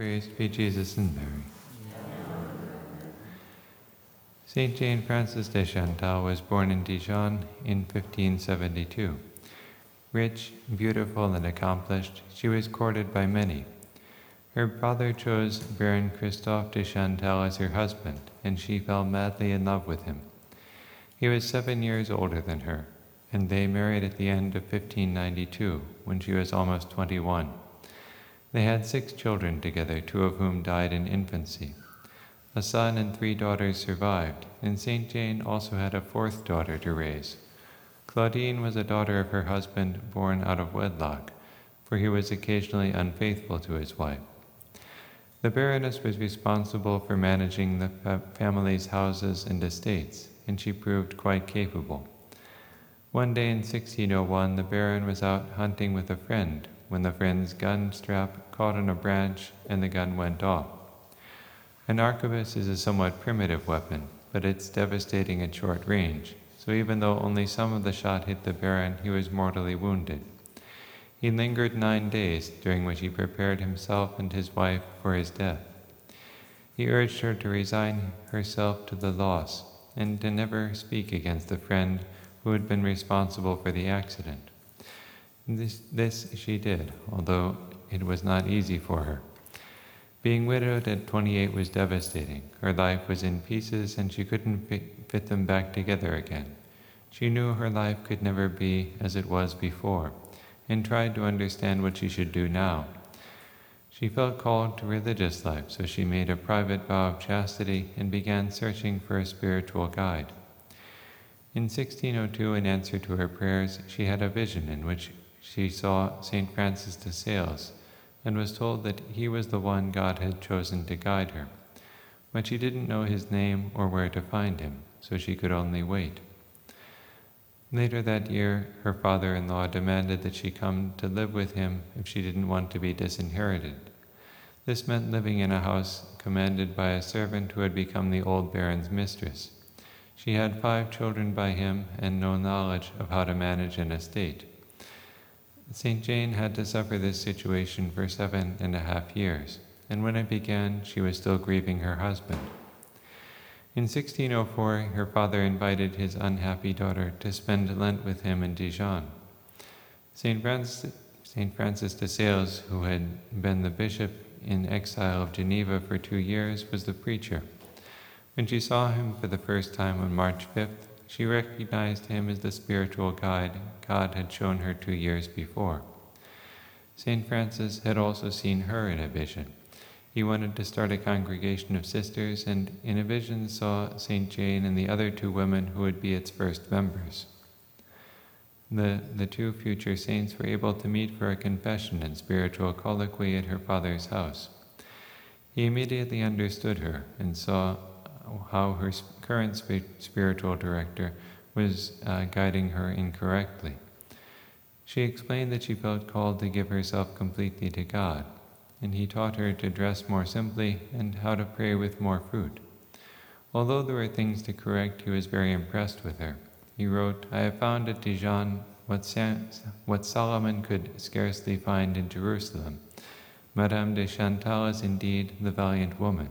Praised be Jesus and Mary. Saint Jane Frances de Chantal was born in Dijon in 1572. Rich, beautiful, and accomplished, she was courted by many. Her father chose Baron Christophe de Chantal as her husband, and she fell madly in love with him. He was 7 years older than her, and they married at the end of 1592, when she was almost 21. They had 6 children together, 2 of whom died in infancy. A son and 3 daughters survived, and Saint Jane also had a 4th daughter to raise. Claudine was a daughter of her husband born out of wedlock, for he was occasionally unfaithful to his wife. The Baroness was responsible for managing the family's houses and estates, and she proved quite capable. One day in 1601, the Baron was out hunting with a friend when the friend's gun strap caught on a branch and the gun went off. An arquebus is a somewhat primitive weapon, but it's devastating at short range, so even though only some of the shot hit the Baron, he was mortally wounded. He lingered 9 days, during which he prepared himself and his wife for his death. He urged her to resign herself to the loss and to never speak against the friend who had been responsible for the accident. This she did, although it was not easy for her. Being widowed at 28 was devastating. Her life was in pieces and she couldn't fit them back together again. She knew her life could never be as it was before, and tried to understand what she should do now. She felt called to religious life, so she made a private vow of chastity and began searching for a spiritual guide. In 1602, in answer to her prayers, she had a vision in which she saw St. Francis de Sales, and was told that he was the one God had chosen to guide her. But she didn't know his name or where to find him, so she could only wait. Later that year, her father-in-law demanded that she come to live with him if she didn't want to be disinherited. This meant living in a house commanded by a servant who had become the old Baron's mistress. She had 5 children by him and no knowledge of how to manage an estate. Saint Jane had to suffer this situation for 7.5 years, and when it began, she was still grieving her husband. In 1604, her father invited his unhappy daughter to spend Lent with him in Dijon. Saint Francis de Sales, who had been the bishop in exile of Geneva for 2 years, was the preacher. When she saw him for the first time on March 5th, she recognized him as the spiritual guide God had shown her 2 years before. Saint Francis had also seen her in a vision. He wanted to start a congregation of sisters, and in a vision saw Saint Jane and the other 2 women who would be its first members. The 2 future saints were able to meet for a confession and spiritual colloquy at her father's house. He immediately understood her and saw how her current spiritual director was guiding her incorrectly. She explained that she felt called to give herself completely to God, and he taught her to dress more simply and how to pray with more fruit. Although there were things to correct, he was very impressed with her. He wrote, "I have found at Dijon what Solomon could scarcely find in Jerusalem. Madame de Chantal is indeed the valiant woman."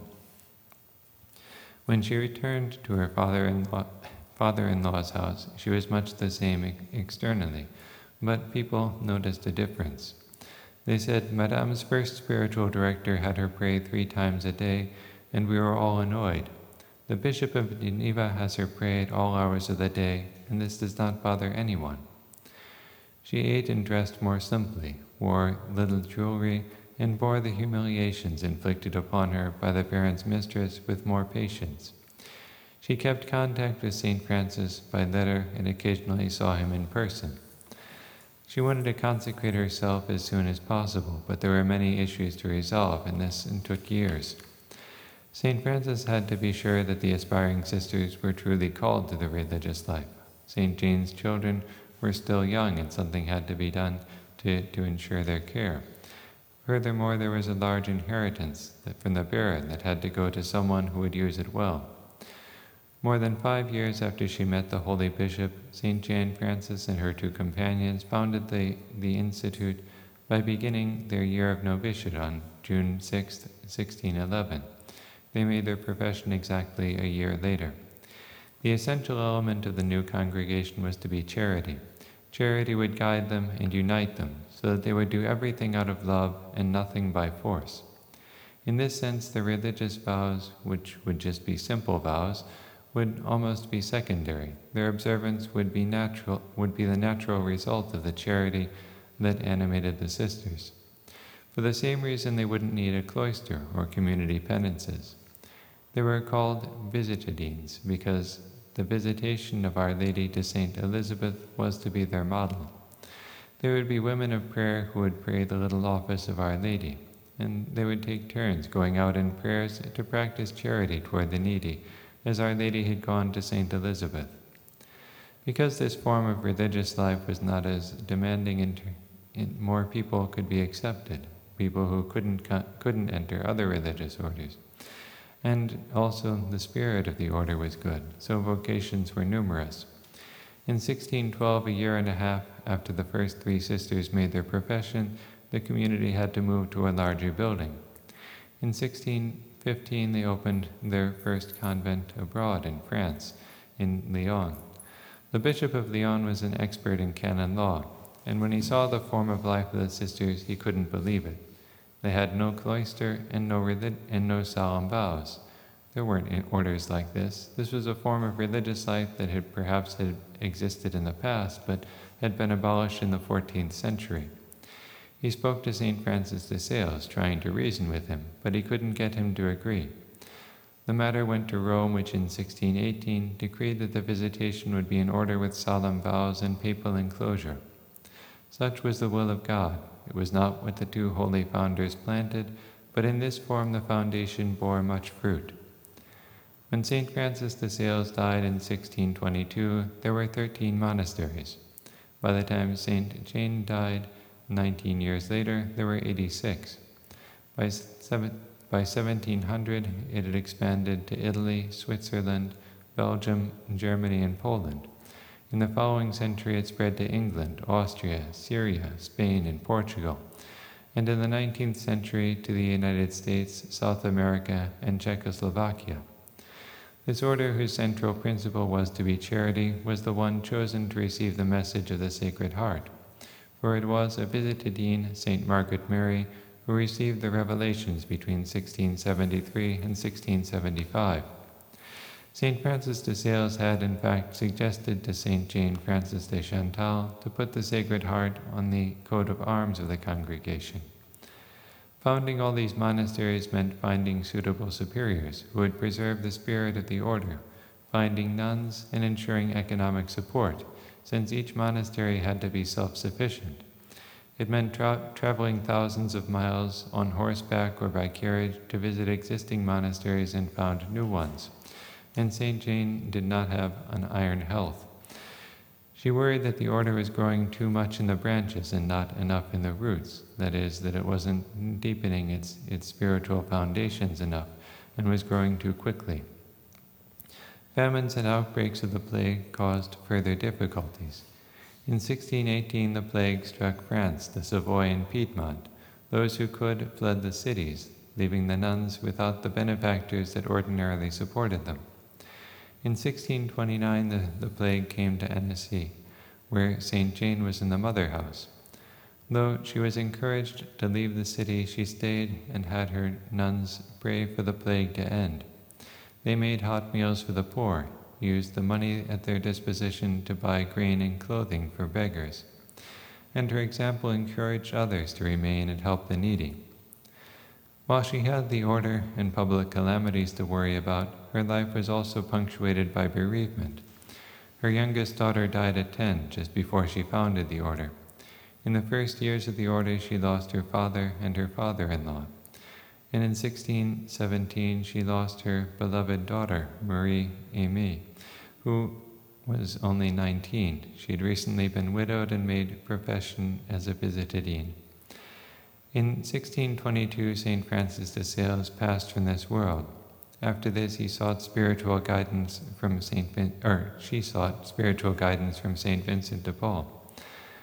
When she returned to her father-in-law's house, she was much the same externally, but people noticed a difference. They said, "Madame's first spiritual director had her pray 3 times a day, and we were all annoyed. The Bishop of Geneva has her pray at all hours of the day, and this does not bother anyone." She ate and dressed more simply, wore little jewelry, and bore the humiliations inflicted upon her by the Baron's mistress with more patience. She kept contact with St. Francis by letter and occasionally saw him in person. She wanted to consecrate herself as soon as possible, but there were many issues to resolve, and this took years. St. Francis had to be sure that the aspiring sisters were truly called to the religious life. St. Jane's children were still young, and something had to be done to ensure their care. Furthermore, there was a large inheritance from the Baron that had to go to someone who would use it well. More than 5 years after she met the holy bishop, St. Jane Frances and her 2 companions founded the Institute by beginning their year of novitiate on June 6, 1611. They made their profession exactly a year later. The essential element of the new congregation was to be charity. Charity would guide them and unite them, so that they would do everything out of love and nothing by force. In this sense, the religious vows, which would just be simple vows, would almost be secondary. Their observance would be the natural result of the charity that animated the sisters. For the same reason, they wouldn't need a cloister or community penances. They were called visitadines because the visitation of Our Lady to Saint Elizabeth was to be their model. There would be women of prayer who would pray the little office of Our Lady, and they would take turns going out in prayers to practice charity toward the needy, as Our Lady had gone to Saint Elizabeth. Because this form of religious life was not as demanding, more people could be accepted, people who couldn't enter other religious orders. And also the spirit of the order was good, so vocations were numerous. In 1612, a year and a half after the first three sisters made their profession, the community had to move to a larger building. In 1615, they opened their first convent abroad in France, in Lyon. The Bishop of Lyon was an expert in canon law, and when he saw the form of life of the sisters, he couldn't believe it. They had no cloister and no solemn vows. There weren't orders like this. This was a form of religious life that had perhaps existed in the past, but had been abolished in the 14th century. He spoke to St. Francis de Sales, trying to reason with him, but he couldn't get him to agree. The matter went to Rome, which in 1618 decreed that the visitation would be in order with solemn vows and papal enclosure. Such was the will of God. It was not what the two holy founders planted, but in this form the foundation bore much fruit. When St. Francis de Sales died in 1622, there were 13 monasteries. By the time St. Jane died, 19 years later, there were 86. By 1700, it had expanded to Italy, Switzerland, Belgium, Germany, and Poland. In the following century, it spread to England, Austria, Syria, Spain, and Portugal, and in the 19th century to the United States, South America, and Czechoslovakia. This order, whose central principle was to be charity, was the one chosen to receive the message of the Sacred Heart, for it was a visitadine, St. Margaret Mary, who received the revelations between 1673 and 1675. St. Francis de Sales had, in fact, suggested to St. Jane Frances de Chantal to put the Sacred Heart on the coat of arms of the congregation. Founding all these monasteries meant finding suitable superiors who would preserve the spirit of the order, finding nuns, and ensuring economic support, since each monastery had to be self-sufficient. It meant traveling thousands of miles on horseback or by carriage to visit existing monasteries and found new ones. And St. Jane did not have an iron health. She worried that the order was growing too much in the branches and not enough in the roots, that is, that it wasn't deepening its spiritual foundations enough and was growing too quickly. Famines and outbreaks of the plague caused further difficulties. In 1618, the plague struck France, the Savoy, and Piedmont. Those who could fled the cities, leaving the nuns without the benefactors that ordinarily supported them. In 1629, the plague came to Annecy, where St. Jane was in the mother house. Though she was encouraged to leave the city, she stayed and had her nuns pray for the plague to end. They made hot meals for the poor, used the money at their disposition to buy grain and clothing for beggars, and her example encouraged others to remain and help the needy. While she had the order and public calamities to worry about, her life was also punctuated by bereavement. Her youngest daughter died at 10, just before she founded the order. In the first years of the order, she lost her father and her father-in-law. And in 1617, she lost her beloved daughter, Marie Aimée, who was only 19. She had recently been widowed and made profession as a visitadine. In 1622, St. Francis de Sales passed from this world. After this, she sought spiritual guidance from St. Vincent de Paul.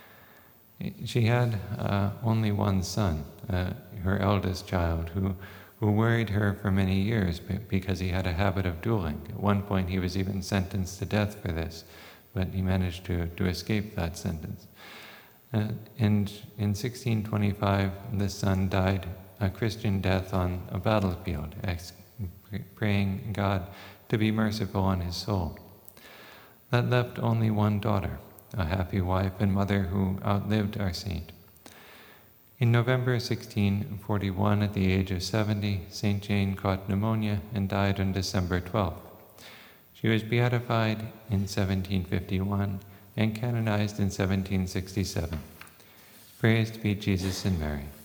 She had only one son, her eldest child, who who worried her for many years because he had a habit of dueling. At one point he was even sentenced to death for this, but he managed to escape that sentence. And in 1625, the son died a Christian death on a battlefield, praying God to be merciful on his soul. That left only one daughter, a happy wife and mother who outlived our saint. In November 1641, at the age of 70, St. Jane caught pneumonia and died on December 12th. She was beatified in 1751 and canonized in 1767. Praised be Jesus and Mary.